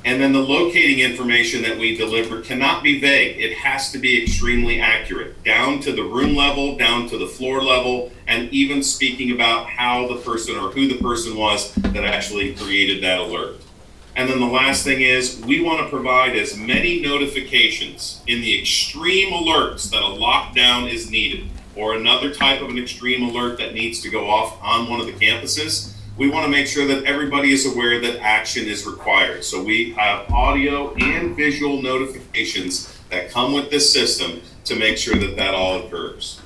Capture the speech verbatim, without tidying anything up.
And then the locating information that we deliver cannot be vague. It has to be extremely accurate, down to the room level, down to the floor level, and even speaking about how the person or who the person was that actually created that alert. And then the last thing is, we want to provide as many notifications in the extreme alerts that a lockdown is needed, or another type of an extreme alert that needs to go off on one of the campuses. We want to make sure that everybody is aware that action is required. So we have audio and visual notifications that come with this system to make sure that that all occurs.